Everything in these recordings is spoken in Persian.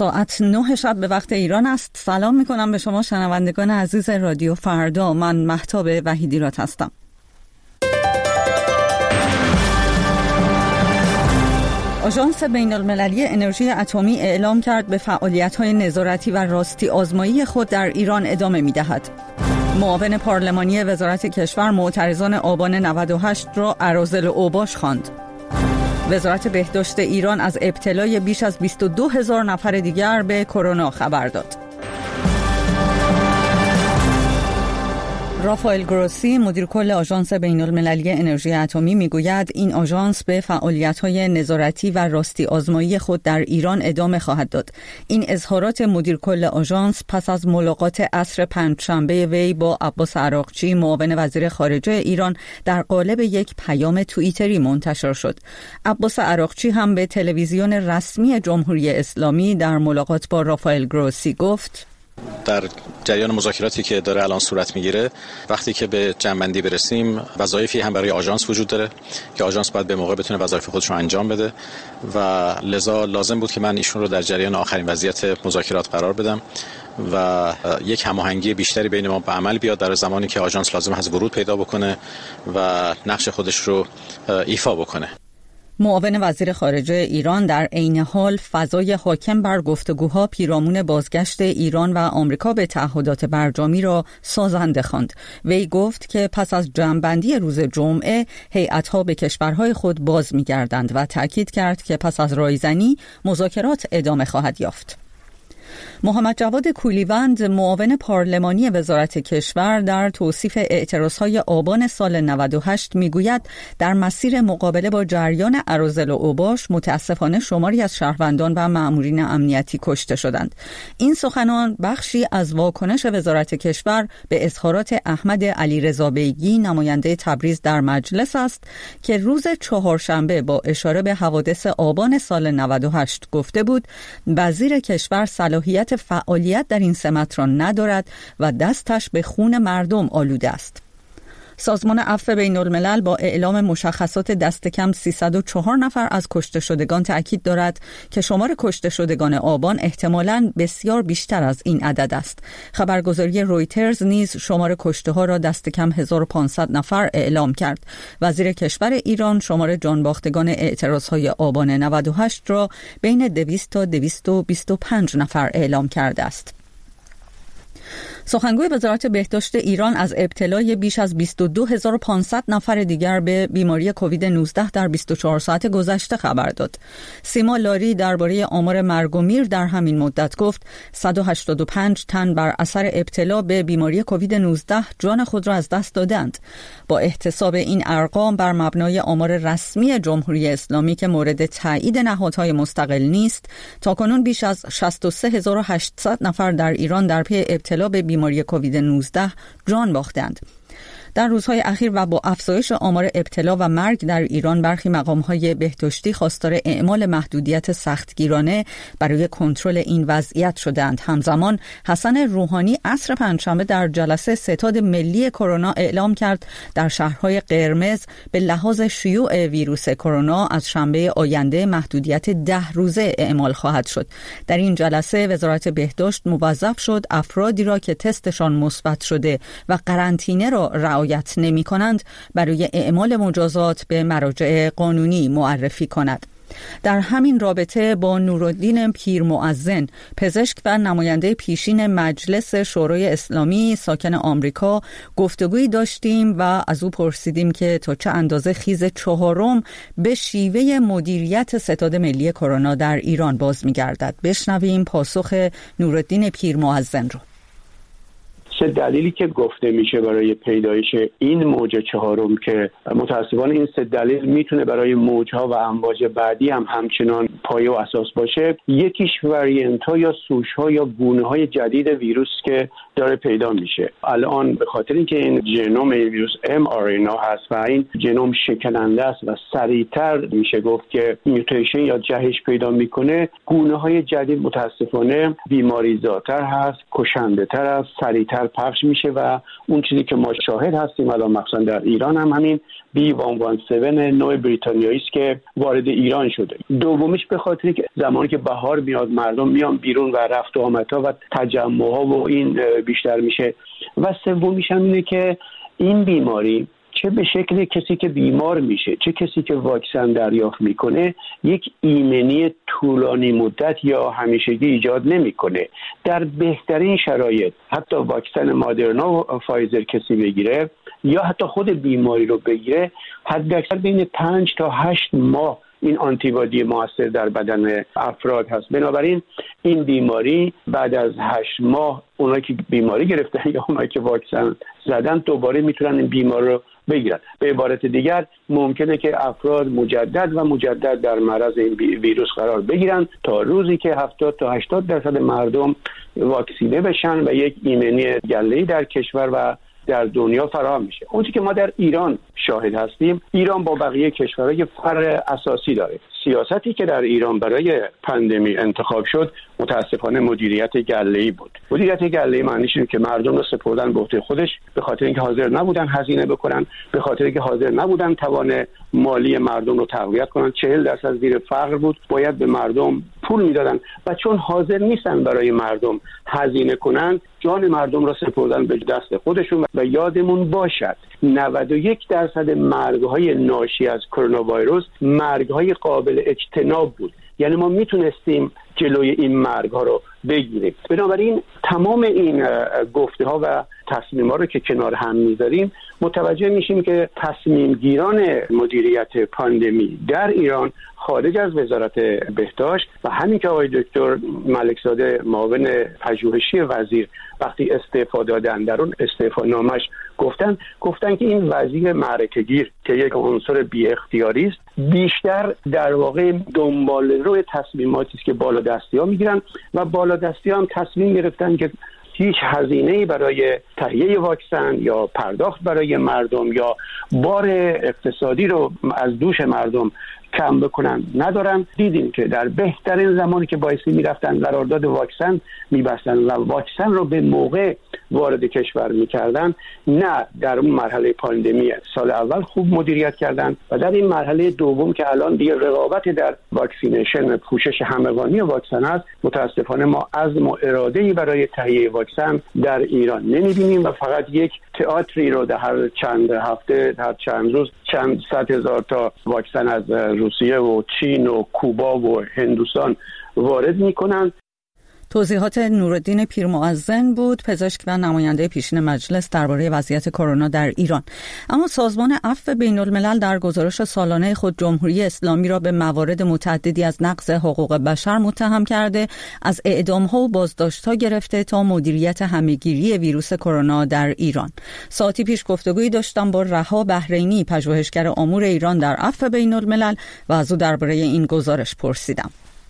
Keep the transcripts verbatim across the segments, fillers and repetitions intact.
ساعت نه شب به وقت ایران است. سلام میکنم به شما شنوندگان عزیز رادیو فردا. من مهتاب وحیدیراد هستم. آژانس بین المللی انرژی اتمی اعلام کرد به فعالیت‌های نظارتی و راستی آزمایی خود در ایران ادامه می‌دهد. معاون پارلمانی وزارت کشور معترضان آبان نود و هشت را اراذل اوباش خواند. وزارت بهداشت ایران از ابتلای بیش از بیست و دو هزار نفر دیگر به کرونا خبر داد. رافائل گروسی مدیر کل آژانس بین المللی انرژی اتمی میگوید این آژانس به فعالیت‌های نظارتی و راستی آزمایی خود در ایران ادامه خواهد داد. این اظهارات مدیر کل آژانس پس از ملاقات عصر پنجشنبه وی با عباس عراقچی معاون وزیر خارجه ایران در قالب یک پیام توییتری منتشر شد. عباس عراقچی هم به تلویزیون رسمی جمهوری اسلامی در ملاقات با رافائل گروسی گفت: در جریان مذاکراتی که داره الان صورت میگیره، وقتی که به جمع‌بندی برسیم وظایفی هم برای آژانس وجود داره که آژانس باید به موقع بتونه وظایف خودش رو انجام بده و لذا لازم بود که من ایشون رو در جریان آخرین وضعیت مذاکرات قرار بدم و یک هماهنگی بیشتری بین ما به عمل بیاد در زمانی که آژانس لازم هست ورود پیدا بکنه و نقش خودش رو ایفا بکنه. معاون وزیر خارجه ایران در عین حال فضای حاکم بر گفتگوها پیرامون بازگشت ایران و آمریکا به تعهدات برجامی را سازنده خواند. وی گفت که پس از جمع‌بندی روز جمعه هیئت‌ها به کشورهای خود باز می‌گردند و تأکید کرد که پس از رایزنی مذاکرات ادامه خواهد یافت. محمد جواد کولیوند معاون پارلمانی وزارت کشور در توصیف اعتراضهای آبان سال نود و هشت میگوید در مسیر مقابله با جریان اراذل اوباش متاسفانه شماری از شهروندان و مأمورین امنیتی کشته شدند. این سخنان بخشی از واکنش وزارت کشور به اظهارات احمد علیرضا بیگی نماینده تبریز در مجلس است که روز چهارشنبه با اشاره به حوادث آبان سال نود و هشت گفته بود وزیر کشور صلاحیت فعالیت در این سمت را ندارد و دستش به خون مردم آلوده است. سازمان عفو بین الملل با اعلام مشخصات دست کم سیصد و چهار نفر از کشته شدگان تأکید دارد که شمار کشته شدگان آبان احتمالاً بسیار بیشتر از این عدد است. خبرگزاری رویترز نیز شمار کشته ها را دست کم هزار و پانصد نفر اعلام کرد. وزیر کشور ایران شمار جانباختگان اعتراضهای آبان نود و هشت را بین دویست تا دویست و بیست و پنج نفر اعلام کرده است. سخنگوی وزارت بهداشت ایران از ابتلای بیش از بیست و دو هزار و پانصد نفر دیگر به بیماری کووید نوزده در بیست و چهار ساعت گذشته خبر داد. سیما لاری درباره آمار مرگ و میر در همین مدت گفت صد و هشتاد و پنج تن بر اثر ابتلا به بیماری کووید نوزده جان خود را از دست دادند. با احتساب این ارقام بر مبنای آمار رسمی جمهوری اسلامی که مورد تایید نهادهای مستقل نیست، تاکنون بیش از شصت و سه هزار و هشتصد نفر در ایران در پی ابتلا به بیماری کووید نوزده جان باختند. در روزهای اخیر و با افزایش آمار ابتلا و مرگ در ایران برخی مقام‌های بهداشتی خواستار اعمال محدودیت سختگیرانه برای کنترل این وضعیت شدند. همزمان حسن روحانی عصر پنجشنبه در جلسه ستاد ملی کرونا اعلام کرد در شهرهای قرمز به لحاظ شیوع ویروس کرونا از شنبه آینده محدودیت ده روزه اعمال خواهد شد. در این جلسه وزارت بهداشت موظف شد افرادی را که تستشان مثبت شده و قرنطینه را رعایت نمی کنند برای اعمال مجازات به مراجع قانونی معرفی کند. در همین رابطه با نورالدین پیرمؤذن پزشک و نماینده پیشین مجلس شورای اسلامی ساکن آمریکا گفتگویی داشتیم و از او پرسیدیم که تا چه اندازه خیز چهارم به شیوه مدیریت ستاد ملی کرونا در ایران باز می‌گردد. بشنویم پاسخ نورالدین پیرمؤذن رو. سه دلیلی که گفته میشه برای پیدایش این موج چهارم که متاسفانه این سه دلیل میتونه برای موجها و امواج بعدی هم همچنان پایه و اساس باشه. یکیش وریانت ها یا سوش ها یا گونه های جدید ویروس که داره پیدا میشه. الان به خاطر اینکه این ژنوم ویروس ام آر ان ا هست و این ژنوم شکننده است و سریعتر میشه گفت که میوتیشن یا جهش پیدا میکنه، گونه های جدید متاسفانه بیماریزاتر هست، کشنده تر است، سریعتر پخش میشه و اون چیزی که ما شاهد هستیم الان مخصوصا در ایران هم همین بی صد و هفت نوع بریتانیایی است که وارد ایران شده. دومیش به خاطری که زمانی که بهار میاد مردم میان بیرون و رفت و آمدها و تجمعها و این بیشتر میشه. و سومیش هم اینه که این بیماری چه به شکل کسی که بیمار میشه چه کسی که واکسن دریافت میکنه یک ایمنی طولانی مدت یا همیشگی ایجاد نمیکنه. در بهترین شرایط حتی واکسن مادرنا و فایزر کسی بگیره یا حتی خود بیماری رو بگیره حداکثر بین پنج تا هشت ماه این آنتیبادی موثر در بدن افراد هست. بنابراین این بیماری بعد از هشت ماه اونایی که بیماری گرفتن یا اونایی که واکسن زدن دوباره میتونن این بیماری رو بگیرن. به عبارت دیگر ممکنه که افراد مجدد و مجدد در معرض این ویروس قرار بگیرن تا روزی که هفتاد تا هشتاد درصد مردم واکسینه بشن و یک ایمنی گله‌ای در کشور و در دنیا فراهم میشه. اونچه که ما در ایران شاهد هستیم، ایران با بقیه کشورها یک فرق اساسی داره. سیاستی که در ایران برای پاندمی انتخاب شد متاسفانه مدیریت گله‌ای بود. مدیریت گله‌ای معنیش اینه که مردم رو سپردن به عهده خودش به خاطر اینکه حاضر نبودن هزینه بکنن، به خاطر اینکه حاضر نبودن توان مالی مردم رو تقویت کنن. چهل درصد زیر فقر بود، باید به مردم پول میدادن و چون حاضر نیستن برای مردم هزینه کنن جان مردم رو سپردن به دست خودشون. و یادمون باشد نود و یک درصد مرگ‌های ناشی از کرونا ویروس مرگ‌های قابل اجتناب بود. یعنی ما میتونستیم جلوی این مرگ‌ها رو بگیریم. بنابراین تمام این گفته ها و تصمیم ها رو که کنار هم میذاریم متوجه میشیم که تصمیم گیران مدیریت پاندمی در ایران خارج از وزارت بهداشت و همین که آقای دکتر ملکزاده معاون پژوهشی وزیر وقتی استعفا دادن در اون استعفا نامش گفتن گفتن که این وزیر معرکه‌گیر که یک عنصر بی اختیاری است بیشتر در واقع دنبال روی تصمیماتی است که بالا دستی ها میگیرن و بالا دستی ها هم تصمیم گرفتن که هیچ هزینه‌ای برای تهیه واکسن یا پرداخت برای مردم یا بار اقتصادی رو از دوش مردم کم بکنن ندارن. دیدیم که در بهترین زمانی که بایستی میرفتن قرارداد واکسن میبستن و واکسن رو به موقع وارد کشور میکردن، نه در اون مرحله پاندمی سال اول خوب مدیریت کردن و در این مرحله دوم که الان دیگه رقابت در واکسینیشن پوشش همگانی واکسن است متاسفانه ما عزم و اراده‌ای برای تهیه واکسن در ایران نمیبینیم و فقط یک تئاتری رو در هر چند هفته هر چند روز چند صد هزار تا واکسن از روسیه و چین و کوبا و هندوستان وارد میکنن. توضیحات نورالدین پیرمؤذن بود، پزشک و نماینده پیشین مجلس درباره وضعیت کرونا در ایران. اما سازمان عفو بین‌الملل در گزارش سالانه خود جمهوری اسلامی را به موارد متعددی از نقض حقوق بشر متهم کرده، از اعدام‌ها و بازداشت‌ها گرفته تا مدیریت همه‌گیری ویروس کرونا در ایران. ساعتی پیش گفتگویی داشتم با رها بحرینی، پژوهشگر امور ایران در عفو بین‌الملل و از او درباره این گزارش پرسیدم.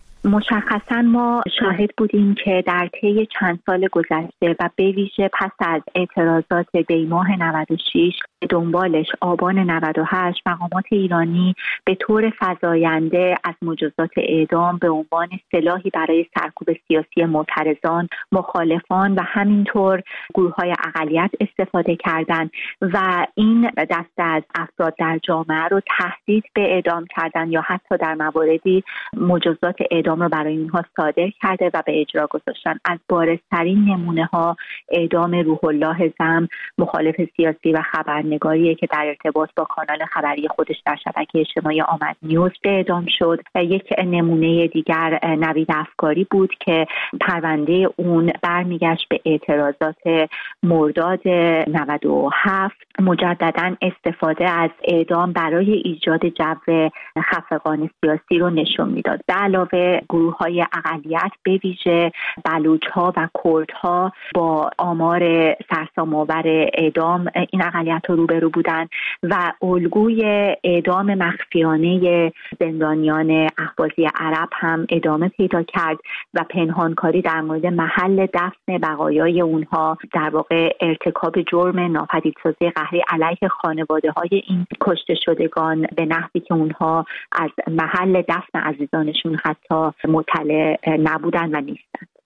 مشخصا ما شاهد بودیم که در طی چند سال گذشته و به ویژه پس از اعتراضات دی ماه نود و شش به دنبالش آبان نود و هشت مقامات ایرانی به طور فزاینده از مجازات اعدام به عنوان سلاحی برای سرکوب سیاسی معترضان، مخالفان و همینطور گروه‌های اقلیت استفاده کردند و این دسته از افراد در جامعه رو تهدید به اعدام کردن یا حتی در مواردی مجازات اعدام رو برای اینها صادر کرده و به اجرا گذاشتن. از بارزترین نمونه ها اعدام روح الله زم، مخالف سیاسی و خبرنگاریه که در ارتباط با کانال خبری خودش در شبکه اجتماعی آمد نیوز به اعدام شد. یک نمونه دیگر نوید افکاری بود که پرونده اون برمیگشت به اعتراضات مرداد نود و هفت. مجددا استفاده از اعدام برای ایجاد جو خفقان سیاسی رو نشون میداد. به علاوه گروه‌های اقلیت به ویژه بلوچ‌ها و کردها با آمار سرسام‌آور اعدام این اقلیت رو روبرو بودند و الگوی اعدام مخفیانه زندانیان اهوازی عرب هم ادامه پیدا کرد و پنهانکاری در مورد محل دفن بقایای اونها در واقع ارتکاب جرم ناپدیدسازی قهری علیه خانواده‌های این کشته شدگان به نحوی که اونها از محل دفن عزیزانشون حتی مطلع نبودن و نیستن.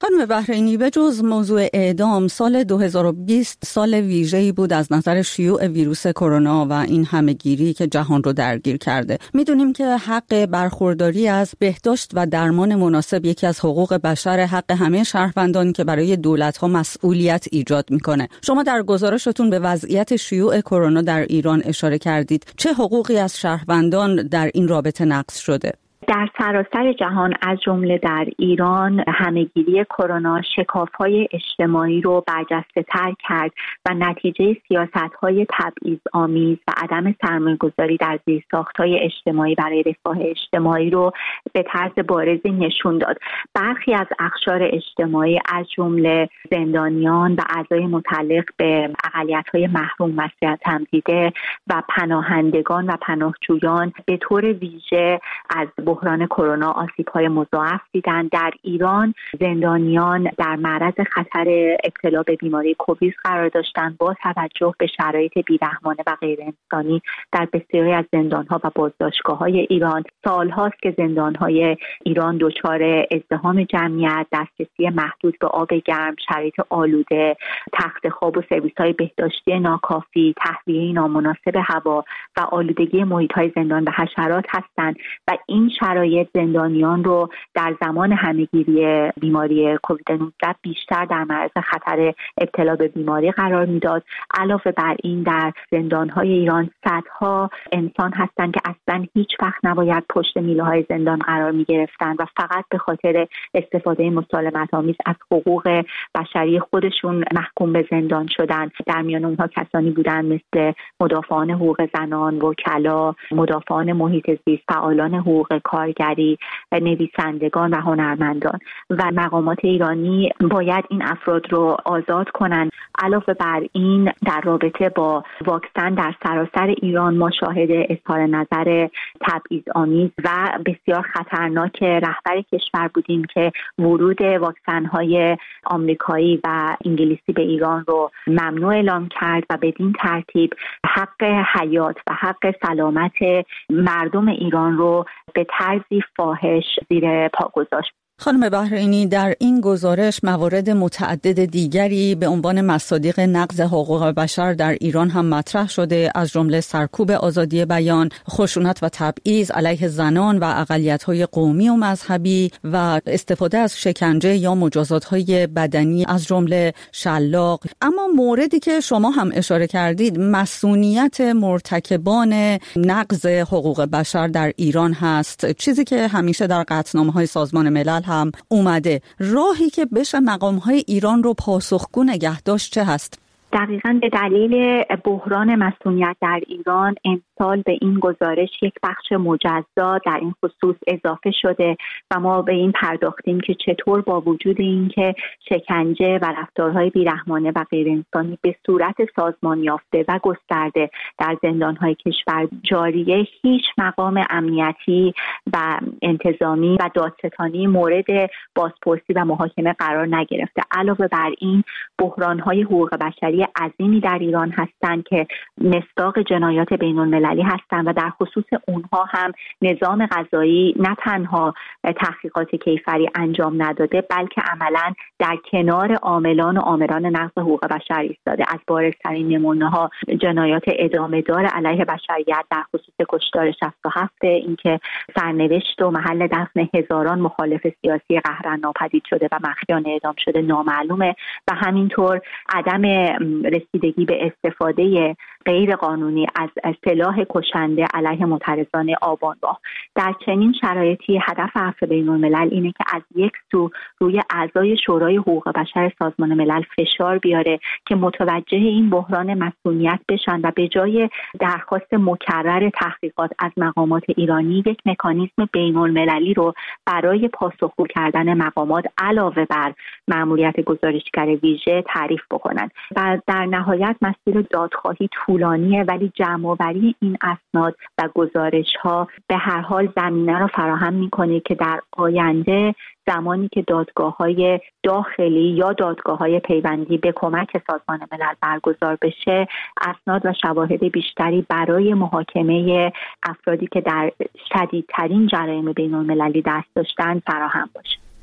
خانم بحرینی، به جز موضوع اعدام، سال دو هزار و بیست سال ویژه‌ای بود از نظر شیوع ویروس کرونا و این همه‌گیری که جهان رو درگیر کرده. میدونیم که حق برخورداری از بهداشت و درمان مناسب یکی از حقوق بشر، حق همه شهروندان که برای دولت‌ها مسئولیت ایجاد میکنه. شما در گزارشتون به وضعیت شیوع کرونا در ایران اشاره کردید. چه حقوقی از شهروندان در این رابطه نقض شده؟ در سراسر جهان از جمله در ایران همه‌گیری کرونا شکاف‌های اجتماعی رو برجسته‌تر کرد و نتیجه سیاست‌های تبعیض‌آمیز و عدم سرمایه‌گذاری در زیرساخت‌های اجتماعی برای رفاه اجتماعی رو به طرز بارزی نشون داد. برخی از اقشار اجتماعی از جمله زندانیان و اعضای متعلق به اقلیت‌های محروم مسئولیت تمدیده و پناهندگان و پناهجویان به طور ویژه از بحران کرونا آسیب‌های مضاعف دیدن. در ایران زندانیان در معرض خطر ابتلا به بیماری کووید قرار داشتند با توجه به شرایط بیرحمانه و غیر انسانی در بسیاری از زندان‌ها و بازداشتگاه‌های ایران. سال‌هاست که زندان‌های ایران دچار ازدحام جمعیت، دسترسی محدود به آب گرم، شرایط آلوده، تخت خواب و سرویس‌های بهداشتی ناکافی، تهویه نامناسب هوا و آلودگی محیط‌های زندان به حشرات هستند و این شرایط زندانیان رو در زمان همه‌گیری بیماری کووید نوزده بیشتر در معرض خطر ابتلا به بیماری قرار میداد. علاوه بر این در زندان‌های ایران صدها انسان هستند که اصلاً هیچ وقت نباید پشت میله‌های زندان قرار می‌گرفتند و فقط به خاطر استفاده مسالمت‌آمیز از حقوق بشری خودشون محکوم به زندان شدند. در میان اونها کسانی بودند مثل مدافعان حقوق زنان، وکلا، مدافعان محیط زیست، فعالان حقوق کارگری، نویسندگان و هنرمندان و مقامات ایرانی باید این افراد رو آزاد کنند. علاوه بر این در رابطه با واکسن در سراسر ایران ما شاهد اظهار نظر تبعیض‌آمیز و بسیار خطرناک رهبر کشور بودیم که ورود واکسن‌های آمریکایی و انگلیسی به ایران رو ممنوع اعلام کرد و بدین ترتیب حق حیات و حق سلامت مردم ایران رو به طرزی فاحش زیر پا گذاشت. خانم بحرینی، در این گزارش موارد متعدد دیگری به عنوان مصادیق نقض حقوق بشر در ایران هم مطرح شده، از جمله سرکوب آزادی بیان، خشونت و تبعیض علیه زنان و اقلیت‌های قومی و مذهبی و استفاده از شکنجه یا مجازات‌های بدنی از جمله شلاق. اما موردی که شما هم اشاره کردید مسئولیت مرتکبان نقض حقوق بشر در ایران هست، چیزی که همیشه در قطعنامه‌های سازمان ملل هم اومده. راهی که بشه مقام‌های ایران رو پاسخگو نگه داشت چه هست؟ دقیقاً به دلیل بحران مسئولیت در ایران امسال به این گزارش یک بخش مجزا در این خصوص اضافه شده و ما به این پرداختیم که چطور با وجود اینکه شکنجه و رفتارهای بیرحمانه و غیر انسانی به صورت سازمان یافته و گسترده در زندان‌های کشور جاریه، هیچ مقام امنیتی و انتظامی و دادستانی مورد بازپرسی و محاکمه قرار نگرفته. علاوه بر این بحران‌های حقوق بشری عظیمی در ایران هستند که مصداق جنایات بین‌المللی هستند و در خصوص اونها هم نظام قضایی نه تنها تحقیقات کیفری انجام نداده بلکه عملاً در کنار عاملان و آمران نقض حقوق بشر ایستاده. از بارزترین نمونه‌ها جنایات ادامه‌دار علیه بشریت در خصوص کشتار شصت و هفت، اینکه سرنوشت و محل دفن هزاران مخالف سیاسی قهرن ناپدید شده و مخفیانه اعدام شده نامعلومه و همینطور عدم رسیدگی به استفاده غیر قانونی از سلاح کشنده علیه معترضان آبان‌ماه. در چنین شرایطی هدف عفو بین‌الملل اینه که از یک سو روی اعضای شورای حقوق بشر سازمان ملل فشار بیاره که متوجه این بحران مسئولیت بشن و به جای درخواست مکرر تحقیقات از مقامات ایرانی یک مکانیزم بین‌المللی رو برای پاسخگو کردن مقامات علاوه بر مأموریت گزارشگر ویژه تعریف بکنن. و در نهایت مسیر دادخواهی طولانیه ولی جمع‌آوری این اسناد و گزارش‌ها به هر حال زمینه رو فراهم می‌کنه که در آینده زمانی که دادگاه‌های داخلی یا دادگاه‌های پیوندی به کمک سازمان ملل برگزار بشه، اسناد و شواهد بیشتری برای محاکمه افرادی که در شدیدترین جرایم بین‌المللی دست داشتن فراهم باشه.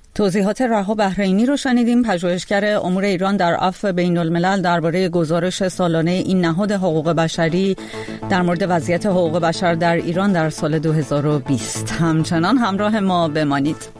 توضیحات رها بحرینی رو شنیدیم، پژوهشگر امور ایران در عفو بین الملل درباره گزارش سالانه این نهاد حقوق بشری در مورد وضعیت حقوق بشر در ایران در سال دو هزار و بیست. همچنان همراه ما بمانید.